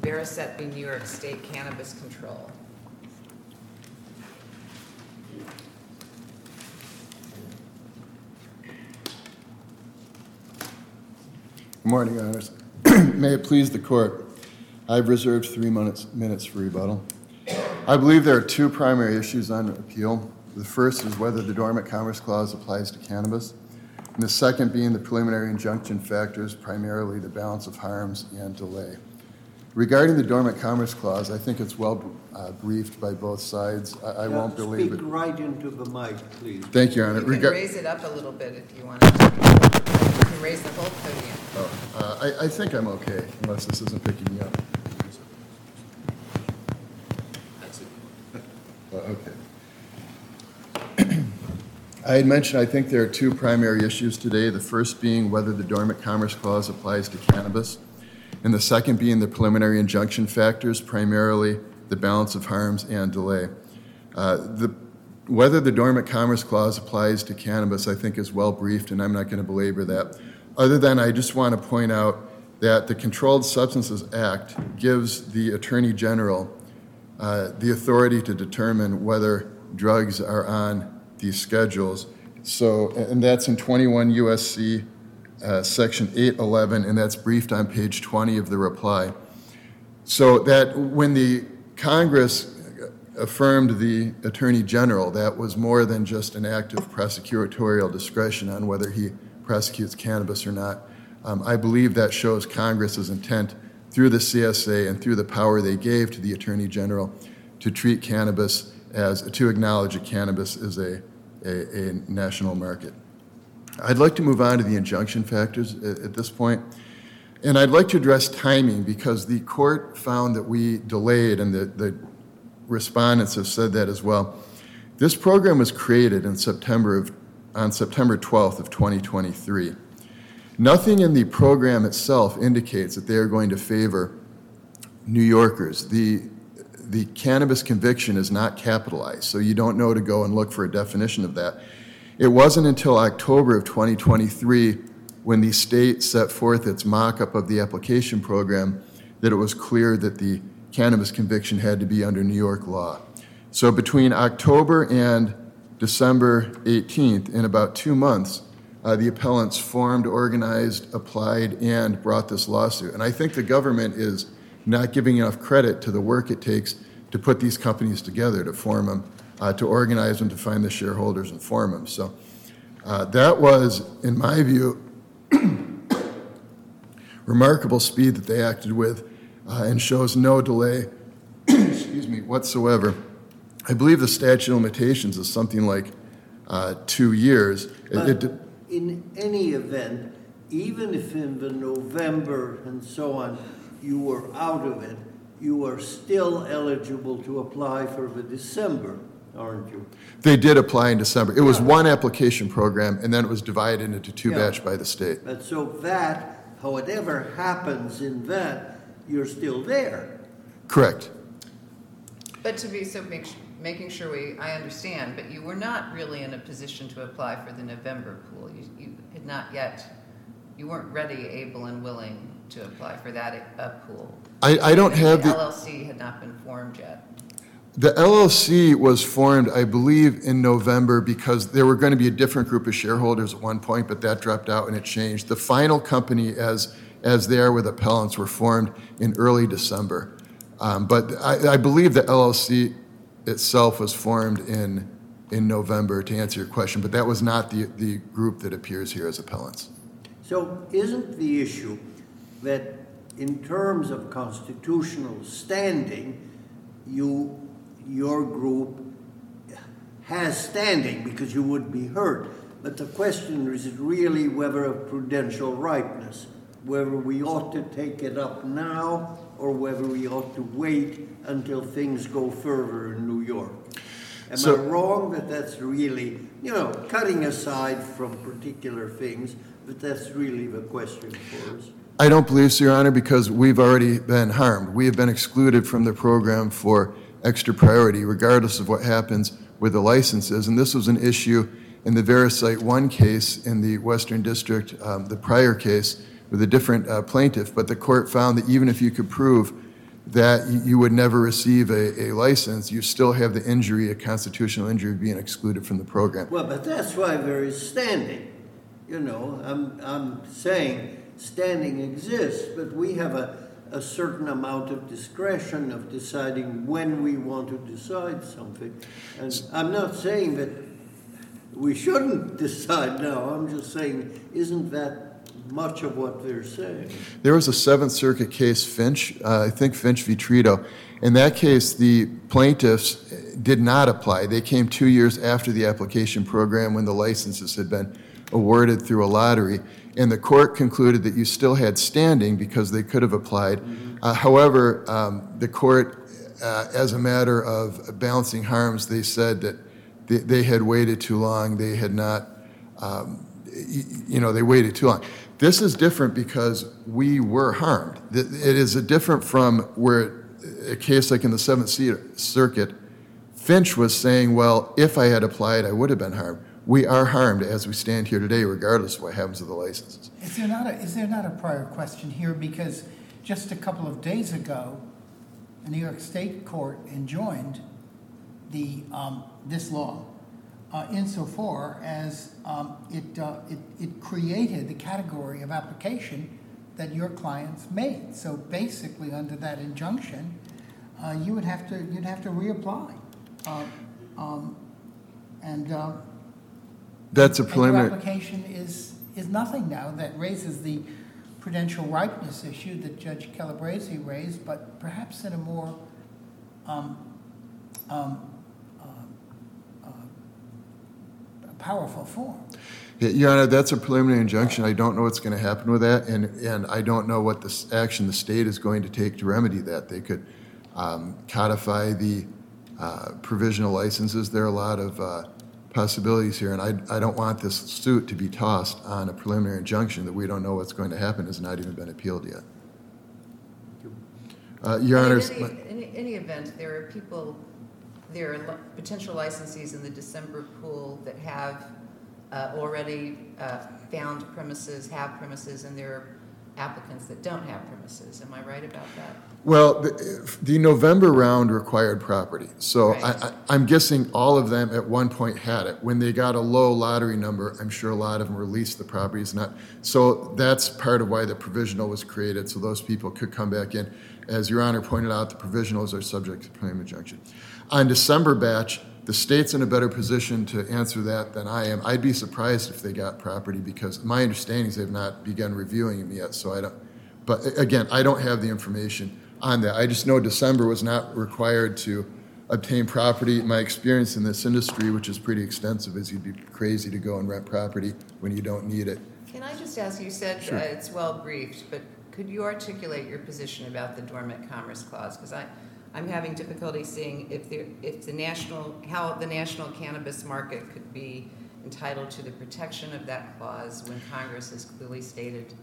Veriset v. New York State Cannabis Control. Good morning, Your Honors. May it please the Court, I've reserved 3 minutes for rebuttal. I believe there are two primary issues on appeal. The first is whether the Dormant Commerce Clause applies to cannabis, and the second being the preliminary injunction factors, primarily the balance of harms and delay. Regarding the Dormant Commerce Clause, I think it's well briefed by both sides. I won't belabor it. Speak right into the mic, please. Thank you, Your Honor. You can raise it up a little bit if you want to. You can raise the whole podium. I think I'm okay, unless this isn't picking me up. Okay. I had mentioned I think there are two primary issues today, the first being whether the Dormant Commerce Clause applies to cannabis, and the second being the preliminary injunction factors, primarily the balance of harms and delay. Whether the Dormant Commerce Clause applies to cannabis, I think is well briefed, and I'm not going to belabor that. Other than I just want to point out that the Controlled Substances Act gives the Attorney General the authority to determine whether drugs are on these schedules. So, and that's in 21 U.S.C. Section 811, and that's briefed on page 20 of the reply. So that when the Congress affirmed the Attorney General, that was more than just an act of prosecutorial discretion on whether he prosecutes cannabis or not. I believe that shows Congress's intent through the CSA and through the power they gave to the Attorney General to treat cannabis to acknowledge that cannabis is a national market. I'd like to move on to the injunction factors at this point. And I'd like to address timing because the court found that we delayed, and the respondents have said that as well. This program was created on September 12th of 2023. Nothing in the program itself indicates that they are going to favor New Yorkers. The cannabis conviction is not capitalized, so you don't know to go and look for a definition of that. It wasn't until October of 2023 when the state set forth its mock-up of the application program that it was clear that the cannabis conviction had to be under New York law. So between October and December 18th, in about 2 months, the appellants formed, organized, applied, and brought this lawsuit. And I think the government is not giving enough credit to the work it takes to put these companies together, to form them, to organize them, to find the shareholders and form them. So that was, in my view, remarkable speed that they acted with and shows no delay whatsoever. I believe the statute of limitations is something like 2 years. In any event, even if in the November and so on you were out of it, you are still eligible to apply for the December, aren't you? They did apply in December. It was one application program, and then it was divided into two batch by the state. But so that, however happens in that, you're still there. Correct. But to be making sure I understand, but you were not really in a position to apply for the November pool. You had not yet, you weren't ready, able, and willing to apply for that pool. I don't have the LLC had not been formed yet. The LLC was formed, I believe, in November because there were going to be a different group of shareholders at one point, but that dropped out and it changed. The final company, as they are with appellants, were formed in early December. But I believe the LLC itself was formed in November, to answer your question, but that was not the group that appears here as appellants. So isn't the issue that in terms of constitutional standing, your group has standing because you would be hurt, but the question is really whether of prudential ripeness, whether we ought to take it up now or whether we ought to wait until things go further in New York. Am I wrong that that's really, cutting aside from particular things, but that's really the question for us? I don't believe so, Your Honor, because we've already been harmed. We have been excluded from the program for extra priority, regardless of what happens with the licenses. And this was an issue in the Vericite 1 case in the Western District, the prior case, with a different plaintiff. But the court found that even if you could prove that you would never receive a license, you still have the injury, a constitutional injury, being excluded from the program. Well, but that's why there is standing. You know, I'm saying standing exists, but we have a certain amount of discretion of deciding when we want to decide something. And I'm not saying that we shouldn't decide now. I'm just saying, isn't that much of what they're saying? There was a Seventh Circuit case, Finch, I think Finch v. Trito. In that case, the plaintiffs did not apply. They came 2 years after the application program when the licenses had been awarded through a lottery. And the court concluded that you still had standing because they could have applied. However, the court, as a matter of balancing harms, they said that they had waited too long. They had not, they waited too long. This is different because we were harmed. It is different from where a case like in the Seventh Circuit, Finch was saying, well, if I had applied, I would have been harmed. We are harmed as we stand here today, regardless of what happens to the licenses. Is there not a prior question here? Because just a couple of days ago, a New York State court enjoined this law insofar as it created the category of application that your clients made. So basically, under that injunction, you'd have to reapply, That's a and your preliminary. application is nothing now. That raises the prudential ripeness issue that Judge Calabresi raised, but perhaps in a more powerful form. Your Honor, that's a preliminary injunction. I don't know what's going to happen with that, and I don't know what action the state is going to take to remedy that. They could codify the provisional licenses. There are a lot of possibilities here, and I don't want this suit to be tossed on a preliminary injunction that we don't know what's going to happen, has not even been appealed yet. Your Honor. In any event, there are potential licensees in the December pool that have already found premises, have premises, and there are applicants that don't have premises. Am I right about that? Well, the November round required property. So Right. I'm guessing all of them at one point had it. When they got a low lottery number, I'm sure a lot of them released the properties. So that's part of why the provisional was created, so those people could come back in. As Your Honor pointed out, the provisionals are subject to preliminary injunction. On December batch, the state's in a better position to answer that than I am. I'd be surprised if they got property because my understanding is they've not begun reviewing them yet. So I don't. But again, I don't have the information on that. I just know December was not required to obtain property. My experience in this industry, which is pretty extensive, is you'd be crazy to go and rent property when you don't need it. Can I just ask, you said Sure. it's well briefed, but could you articulate your position about the Dormant Commerce Clause? Because I'm having difficulty seeing how the national cannabis market could be entitled to the protection of that clause when Congress has clearly stated.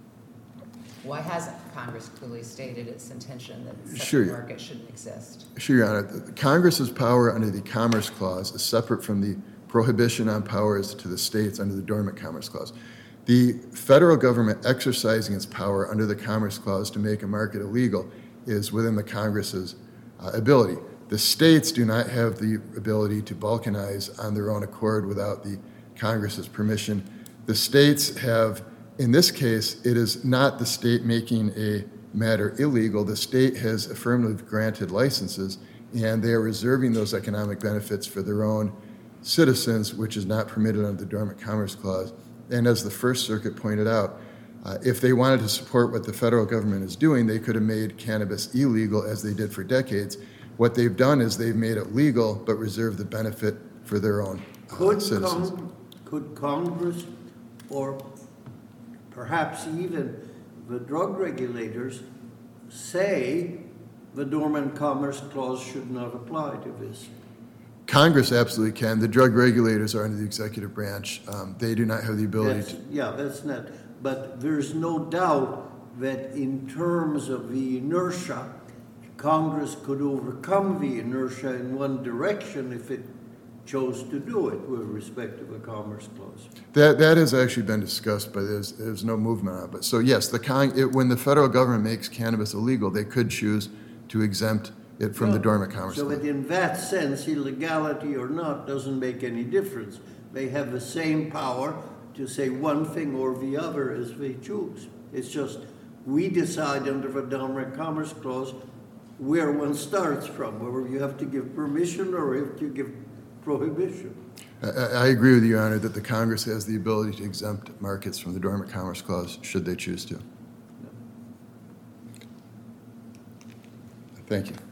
Why hasn't Congress clearly stated its intention that such Sure. a market shouldn't exist? Sure, Your Honor. Congress's power under the Commerce Clause is separate from the prohibition on powers to the states under the Dormant Commerce Clause. The federal government exercising its power under the Commerce Clause to make a market illegal is within the Congress's ability. The states do not have the ability to balkanize on their own accord without the Congress's permission. The states have, in this case, it is not the state making a matter illegal. The state has affirmatively granted licenses, and they are reserving those economic benefits for their own citizens, which is not permitted under the Dormant Commerce Clause. And as the First Circuit pointed out, if they wanted to support what the federal government is doing, they could have made cannabis illegal as they did for decades. What they've done is they've made it legal but reserved the benefit for their own citizens. Could Congress, or perhaps even the drug regulators, say the Dormant Commerce Clause should not apply to this? Congress absolutely can. The drug regulators are under the executive branch. They do not have the ability to. Yeah, that's not. But there's no doubt that in terms of the inertia, Congress could overcome the inertia in one direction if it chose to do it with respect to the Commerce Clause. That has actually been discussed, but there's no movement on it. But so yes, when the federal government makes cannabis illegal, they could choose to exempt it from the dormant commerce So clause. in that sense, illegality or not doesn't make any difference. They have the same power to say one thing or the other as they choose. It's just we decide under the Dormant Commerce Clause where one starts from, whether you have to give permission or if you give prohibition. I agree with you, Your Honor, that the Congress has the ability to exempt markets from the Dormant Commerce Clause should they choose to. Thank you.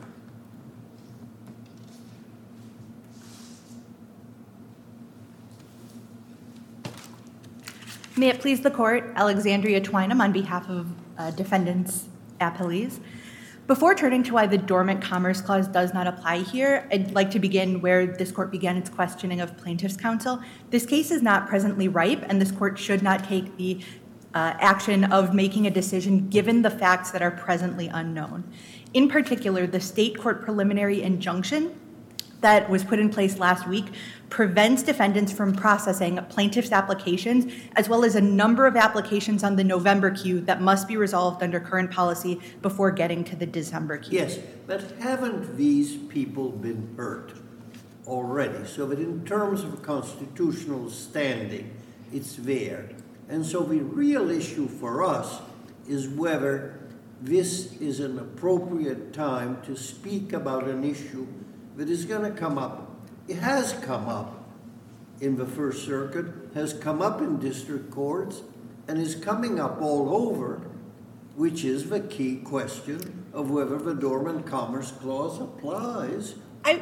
May it please the Court, Alexandria Twynham on behalf of defendants' appellees. Before turning to why the Dormant Commerce Clause does not apply here, I'd like to begin where this Court began its questioning of plaintiffs' counsel. This case is not presently ripe, and this Court should not take the action of making a decision given the facts that are presently unknown. In particular, the state court preliminary injunction that was put in place last week prevents defendants from processing plaintiffs' applications, as well as a number of applications on the November queue that must be resolved under current policy before getting to the December queue. Yes, but haven't these people been hurt already? So that in terms of constitutional standing, it's there. And so the real issue for us is whether this is an appropriate time to speak about an issue that is going to come up. It has come up in the First Circuit, has come up in district courts, and is coming up all over, which is the key question of whether the Dormant Commerce Clause applies.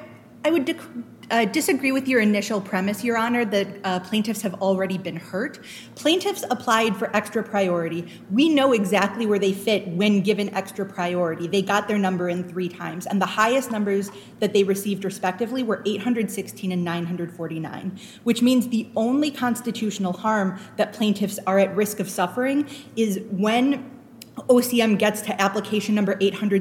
I would disagree with your initial premise, Your Honor, that plaintiffs have already been hurt. Plaintiffs applied for extra priority. We know exactly where they fit when given extra priority. They got their number in 3 times, and the highest numbers that they received respectively were 816 and 949, which means the only constitutional harm that plaintiffs are at risk of suffering is when OCM gets to application number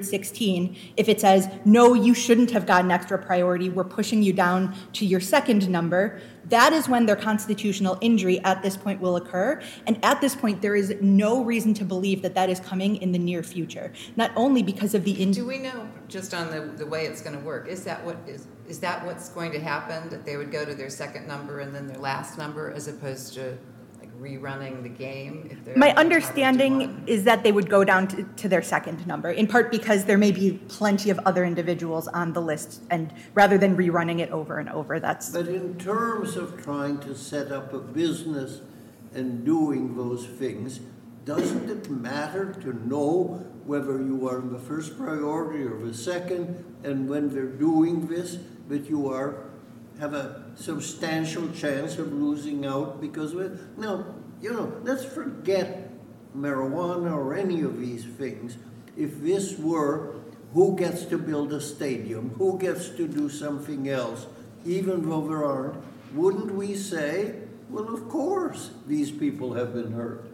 816, if it says, no, you shouldn't have gotten extra priority, we're pushing you down to your second number, that is when their constitutional injury at this point will occur. And at this point, there is no reason to believe that that is coming in the near future, not only because of the Do we know, just on the way it's going to work, is that what's going to happen, that they would go to their second number and then their last number, as opposed to rerunning the game? If they're My understanding is that they would go down to their second number, in part because there may be plenty of other individuals on the list, and rather than rerunning it over and over, that's... But in terms of trying to set up a business and doing those things, doesn't it matter to know whether you are in the first priority or the second, and when they're doing this, that you have a substantial chance of losing out because of it? Now, let's forget marijuana or any of these things. If this were who gets to build a stadium, who gets to do something else, even though there aren't, wouldn't we say, well, of course, these people have been hurt?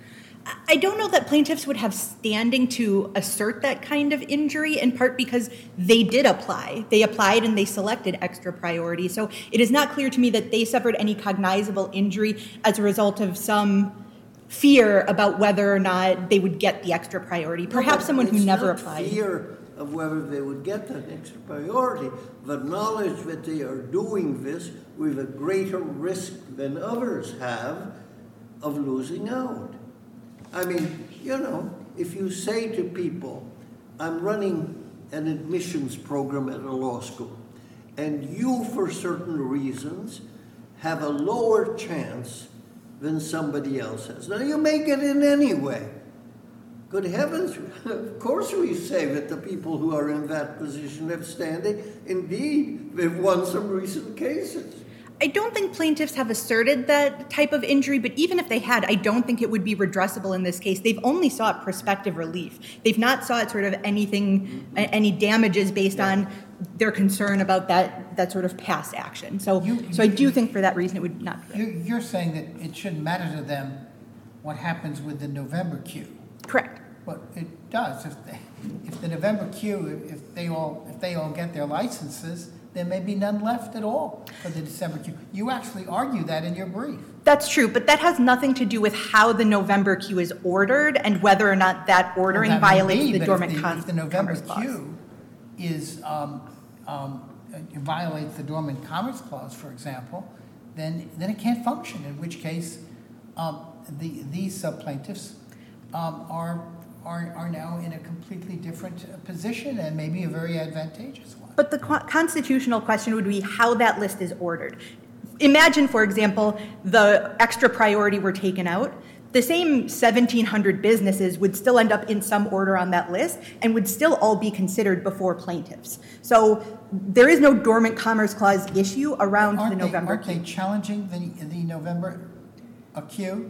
I don't know that plaintiffs would have standing to assert that kind of injury, in part because they did apply. They applied and they selected extra priority. So it is not clear to me that they suffered any cognizable injury as a result of some fear about whether or not they would get the extra priority. Perhaps someone who never applied. Fear of whether they would get that extra priority, the knowledge that they are doing this with a greater risk than others have of losing out. I mean, if you say to people, I'm running an admissions program at a law school, and you, for certain reasons, have a lower chance than somebody else has. Now, you may get in anyway. Good heavens, of course we say that the people who are in that position have standing. Indeed, they've won some recent cases. I don't think plaintiffs have asserted that type of injury, but even if they had, I don't think it would be redressable in this case. They've only sought prospective relief. They've not sought sort of anything, any damages based on their concern about that sort of past action. So I do think for that reason it would not be. You're saying that it shouldn't matter to them what happens with the November queue. Correct. But it does. If the November queue, if they all get their licenses, there may be none left at all for the December queue. You actually argue that in your brief. That's true, but that has nothing to do with how the November queue is ordered and whether or not that ordering Well, that may violates be, the but dormant if the November Commerce Clause. queue is, violates the Dormant Commerce Clause, for example, then it can't function, in which case these plaintiffs are now in a completely different position and maybe a very advantageous one. But the constitutional question would be how that list is ordered. Imagine, for example, the extra priority were taken out. The same 1,700 businesses would still end up in some order on that list and would still all be considered before plaintiffs. So there is no Dormant Commerce Clause issue around the November Aren't queue. they challenging the November queue?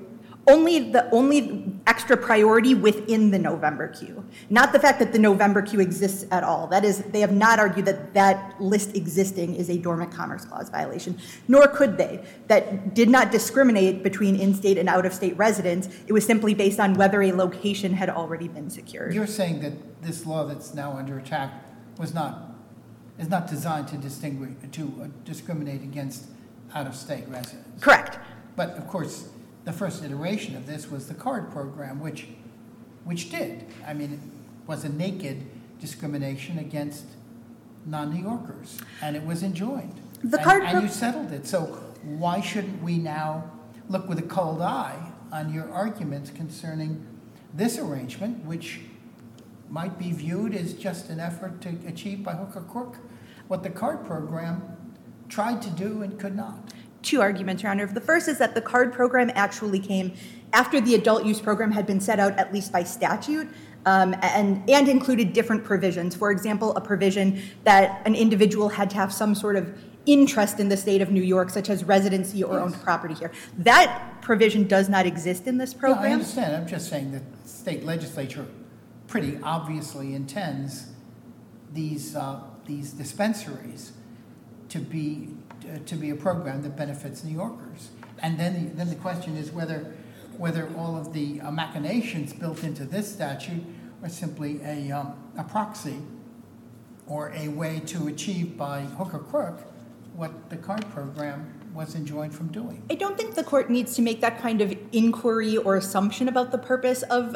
Only extra priority within the November queue, not the fact that the November queue exists at all. That is, they have not argued that that list existing is a Dormant Commerce Clause violation, nor could they. That did not discriminate between in-state and out-of-state residents. It was simply based on whether a location had already been secured. You're saying that this law that's now under attack is not designed to discriminate against out-of-state residents. Correct. But of course, the first iteration of this was the card program, which did. I mean, it was a naked discrimination against non-New Yorkers, and it was enjoined. And you settled it. So why shouldn't we now look with a cold eye on your arguments concerning this arrangement, which might be viewed as just an effort to achieve by hook or crook what the card program tried to do and could not? Two arguments, Your Honor. The first is that the card program actually came after the adult use program had been set out, at least by statute, and included different provisions. For example, a provision that an individual had to have some sort of interest in the state of New York, such as residency or owned property here. That provision does not exist in this program. No, I understand. I'm just saying that the state legislature pretty obviously intends these dispensaries to be a program that benefits New Yorkers. And then the question is whether all of the machinations built into this statute are simply a proxy or a way to achieve by hook or crook what the card program was enjoined from doing. I don't think the court needs to make that kind of inquiry or assumption about the purpose of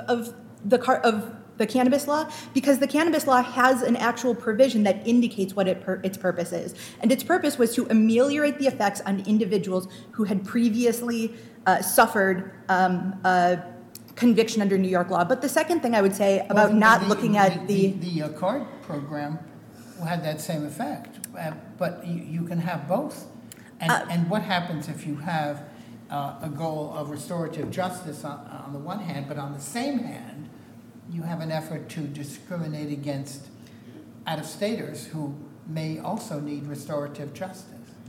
the cannabis law, because the cannabis law has an actual provision that indicates what its purpose is. And its purpose was to ameliorate the effects on individuals who had previously suffered conviction under New York law. But the second thing I would say about looking at the card program had that same effect, but you can have both. And what happens if you have a goal of restorative justice on the one hand, but on the same hand, you have an effort to discriminate against out-of-staters who may also need restorative justice?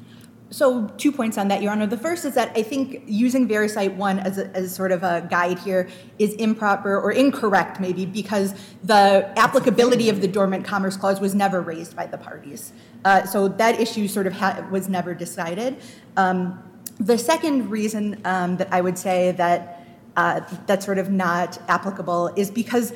So 2 points on that, Your Honor. The first is that I think using Vericite 1 as sort of a guide here is improper or incorrect, maybe, because the applicability of the Dormant Commerce Clause was never raised by the parties. So that issue sort of was never decided. The second reason that I would say that that's sort of not applicable is because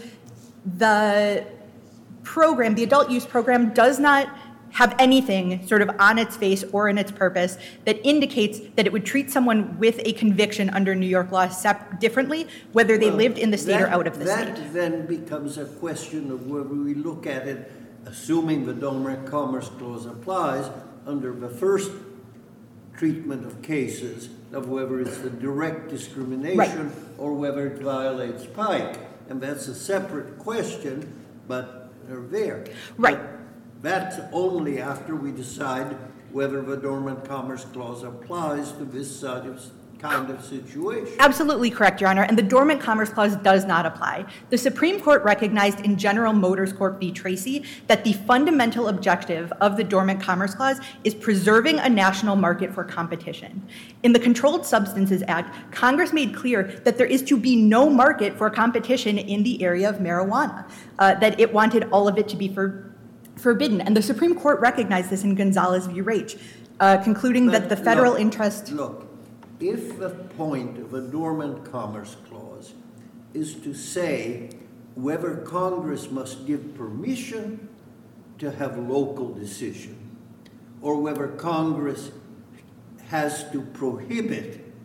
the program, the adult use program, does not have anything sort of on its face or in its purpose that indicates that it would treat someone with a conviction under New York law differently, whether they lived in the state or out of the state. That then becomes a question of whether we look at it, assuming the Dormant Commerce Clause applies, under the first treatment of cases, of whether it's the direct discrimination or whether it violates Pike. And that's a separate question, but they're there. Right. That's only after we decide whether the Dormant Commerce Clause applies to this kind of situation. Absolutely correct, Your Honor. And the Dormant Commerce Clause does not apply. The Supreme Court recognized in General Motors Corp v. Tracy that the fundamental objective of the Dormant Commerce Clause is preserving a national market for competition. In the Controlled Substances Act, Congress made clear that there is to be no market for competition in the area of marijuana, that it wanted all of it to be forbidden. And the Supreme Court recognized this in Gonzalez v. Raich, concluding that the federal interest... Look, if the point of a Dormant Commerce Clause is to say whether Congress must give permission to have local decision, or whether Congress has to prohibit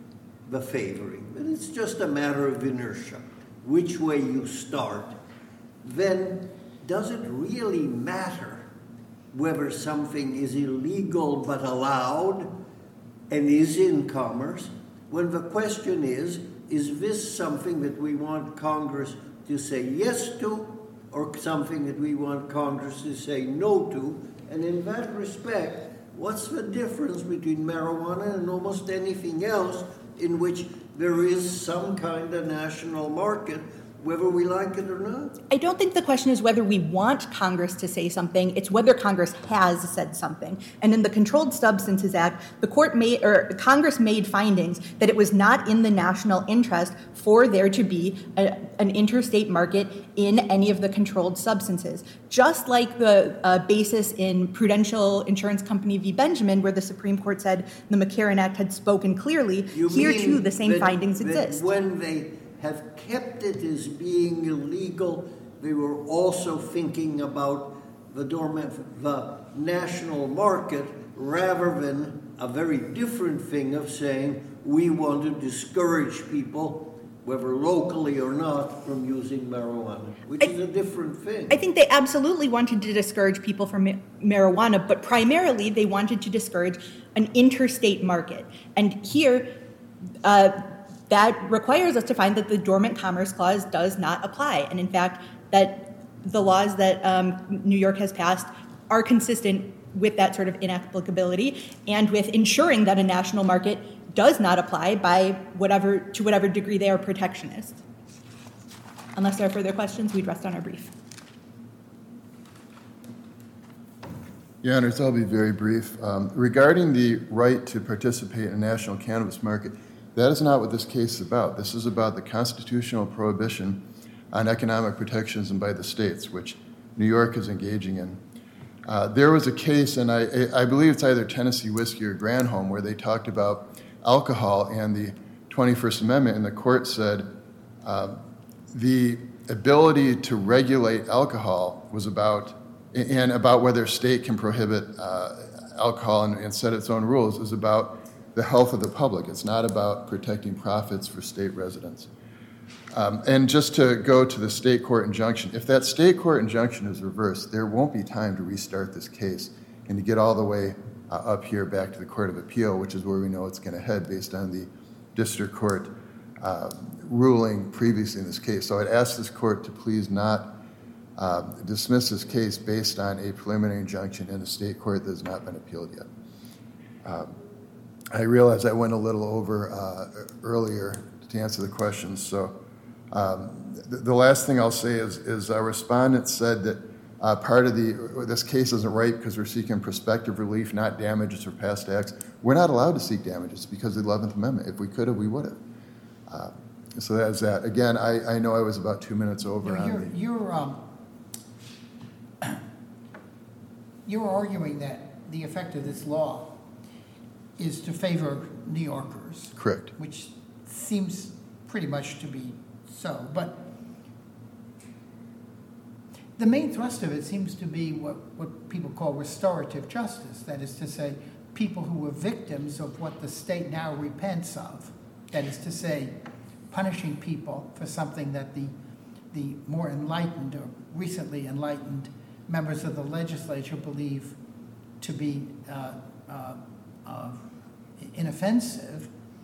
the favoring, but it's just a matter of inertia. Which way you start, then does it really matter whether something is illegal but allowed and is in commerce, when the question is this something that we want Congress to say yes to, or something that we want Congress to say no to? And in that respect, what's the difference between marijuana and almost anything else in which there is some kind of national market, whether we like it or not? I don't think the question is whether we want Congress to say something, it's whether Congress has said something. And in the Controlled Substances Act, Congress made findings that it was not in the national interest for there to be an interstate market in any of the controlled substances. Just like the basis in Prudential Insurance Company v. Benjamin, where the Supreme Court said the McCarran Act had spoken clearly, here too the same findings exist. When they have kept it as being illegal, they were also thinking about the national market, rather than a very different thing of saying we want to discourage people, whether locally or not, from using marijuana, which is a different thing. I think they absolutely wanted to discourage people from marijuana, but primarily they wanted to discourage an interstate market. And here, that requires us to find that the Dormant Commerce Clause does not apply. And in fact, that the laws that New York has passed are consistent with that sort of inapplicability and with ensuring that a national market does not apply to whatever degree they are protectionist. Unless there are further questions, we'd rest on our brief. Your Honors, I'll be very brief. Regarding the right to participate in a national cannabis market, that is not what this case is about. This is about the constitutional prohibition on economic protectionism by the states, which New York is engaging in. There was a case, and I believe it's either Tennessee Whiskey or Granholm, where they talked about alcohol and the 21st Amendment, and the court said the ability to regulate alcohol was about whether a state can prohibit alcohol and set its own rules is about the health of the public. It's not about protecting profits for state residents. And just to go to the state court injunction, if that state court injunction is reversed, there won't be time to restart this case and to get all the way up here back to the Court of Appeal, which is where we know it's going to head based on the district court ruling previously in this case. So I'd ask this court to please not dismiss this case based on a preliminary injunction in a state court that has not been appealed yet. I realize I went a little over earlier to answer the questions. So the last thing I'll say is our respondent said that part of this case isn't right because we're seeking prospective relief, not damages for past acts. We're not allowed to seek damages because of the 11th Amendment. If we could have, we would have. So that's that. Again, I know I was about 2 minutes over. You're arguing that the effect of this law is to favor New Yorkers. Correct. Which seems pretty much to be so. But the main thrust of it seems to be what people call restorative justice. That is to say, people who were victims of what the state now repents of. That is to say, punishing people for something that the more enlightened or recently enlightened members of the legislature believe to be inoffensive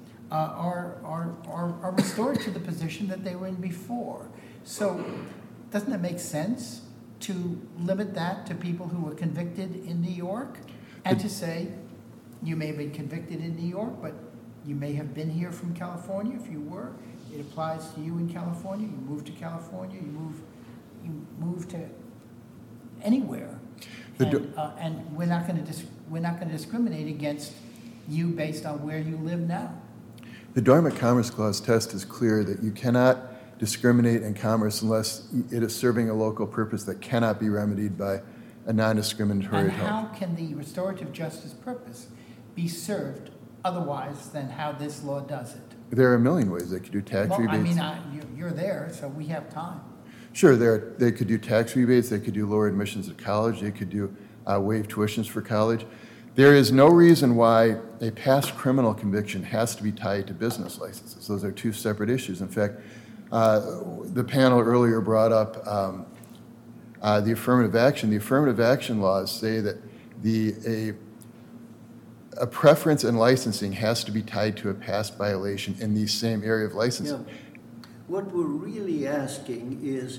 are restored to the position that they were in before. So doesn't it make sense to limit that to people who were convicted in New York and to say you may have been convicted in New York, but you may have been here from California. If you were, it applies to you in California. You move to California, you move to anywhere, and we're not going to discriminate against you based on where you live now. The Dormant Commerce Clause test is clear that you cannot discriminate in commerce unless it is serving a local purpose that cannot be remedied by a non-discriminatory And help. how can the restorative justice purpose be served otherwise than how this law does it? There are a million ways. They could do tax rebates. You're there, so we have time. Sure, they could do tax rebates. They could do lower admissions to college. They could do waive tuitions for college. There is no reason why a past criminal conviction has to be tied to business licenses. Those are two separate issues. In fact, the panel earlier brought up the affirmative action. The affirmative action laws say that a preference in licensing has to be tied to a past violation in the same area of licensing. Yeah. What we're really asking is,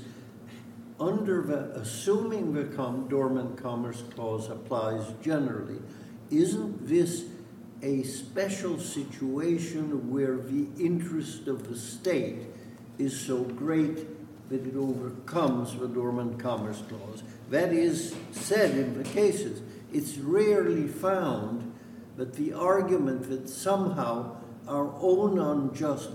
assuming the Dormant Commerce Clause applies generally, isn't this a special situation where the interest of the state is so great that it overcomes the Dormant Commerce Clause? That is said in the cases. It's rarely found that the argument that somehow our own unjust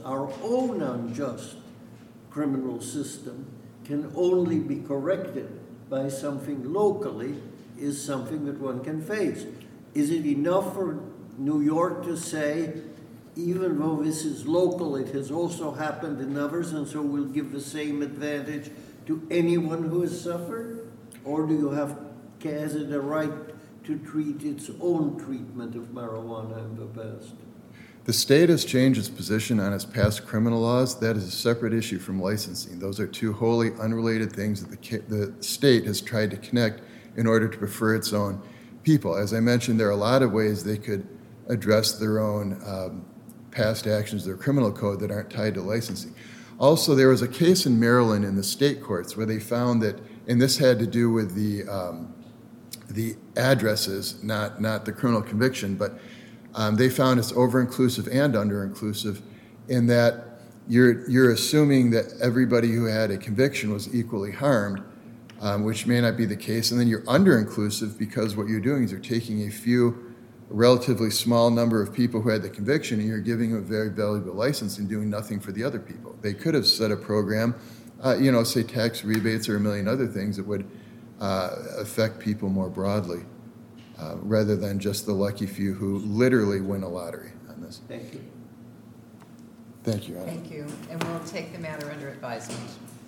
criminal system can only be corrected by something locally is something that one can face. Is it enough for New York to say, even though this is local, it has also happened in others, and so we'll give the same advantage to anyone who has suffered? Or has it a right to treat its own treatment of marijuana in the past? The state has changed its position on its past criminal laws. That is a separate issue from licensing. Those are two wholly unrelated things that the state has tried to connect in order to prefer its own people. As I mentioned, there are a lot of ways they could address their own past actions, their criminal code, that aren't tied to licensing. Also, there was a case in Maryland in the state courts where they found that, and this had to do with the addresses, not the criminal conviction, but they found it's over-inclusive and under-inclusive in that you're assuming that everybody who had a conviction was equally harmed, which may not be the case, and then you're under-inclusive because what you're doing is you're taking a relatively small number of people who had the conviction and you're giving them a very valuable license and doing nothing for the other people. They could have set a program, say tax rebates or a million other things that would affect people more broadly, rather than just the lucky few who literally win a lottery on this. Thank you. Thank you, Your Honor. Thank you, and we'll take the matter under advisement.